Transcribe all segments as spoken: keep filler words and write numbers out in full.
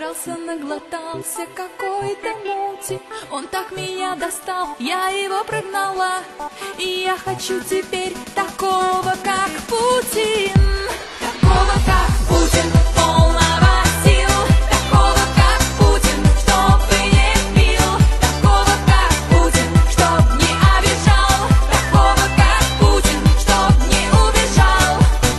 Набрался, наглотался какой-то мути. Он так меня достал, я его прогнала. И я хочу теперь такого, как Путин. Такого, как Путин, полного сил. Такого, как Путин, чтобы не пил. Такого, как Путин, чтоб не обижал. Такого, как Путин, чтоб не убежал.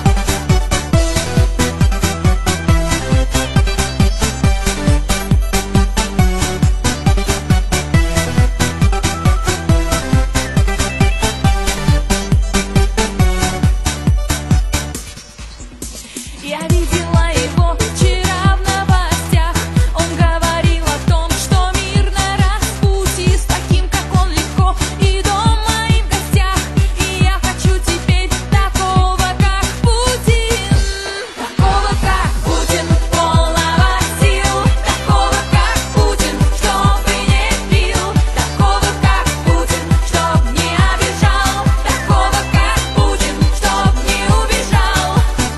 Я видела его вчера в новостях. Он говорил о том, что мир на распутье. С таким, как он, легко и дома, и в гостях. И я хочу теперь такого, как Путин. Такого, как Путин, полного сил. Такого, как Путин, чтобы не пил. Такого, как Путин, чтоб не обижал. Такого, как Путин, чтоб не убежал.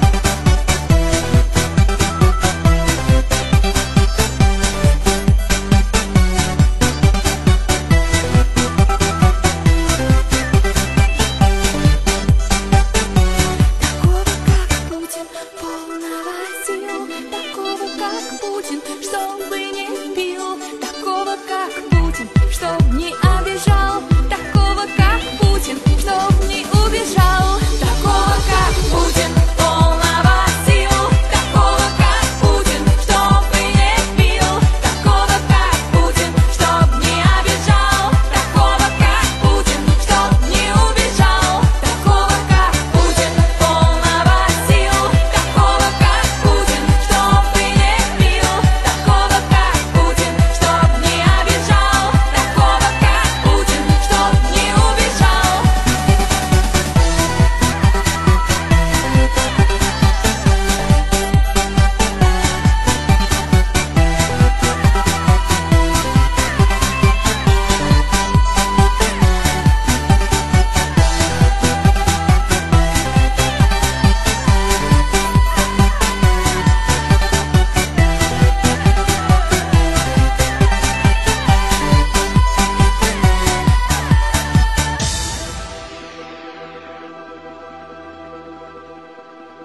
Такого, как Путин, полного сил. Такого, как Путин, чтобы не пил. Такого, как Путин, чтоб не обижал. Такого, как Путин, чтоб не убежал. Такого, как Путин, полного сил. Такого, как Путин, чтобы не пил. Такого, как Путин, чтоб не обижал. Такого, как Путин, чтоб не убежал. Такого, как Путин, полного сил. Такого, как Путин, чтобы не пил. Такого, как Путин, чтоб не обижал. Такого, как Путин, чтоб не убежал.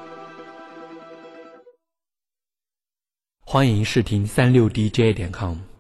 欢迎试听三六D J 点 com。